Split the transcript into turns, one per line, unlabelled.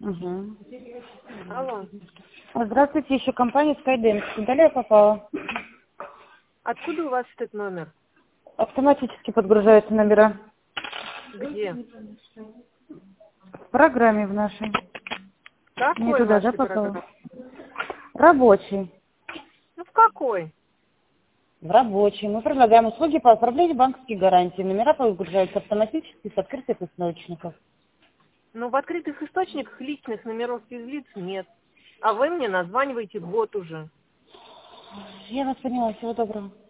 Угу.
Алло.
Здравствуйте, еще компания Skydance. Куда ли я попала?
Откуда у вас этот номер?
Автоматически подгружаются номера.
Где?
В программе в нашей. Не
Какой
туда, да,
вашей
попала?
программе?
Рабочий.
Ну, в какой?
В рабочий. Мы предлагаем услуги по оформлению банковских гарантий. Номера подгружаются автоматически с открытых источников.
Ну, в открытых источниках личных номеров физлиц нет. А вы мне названиваете год уже.
Я вас поняла. Всего доброго.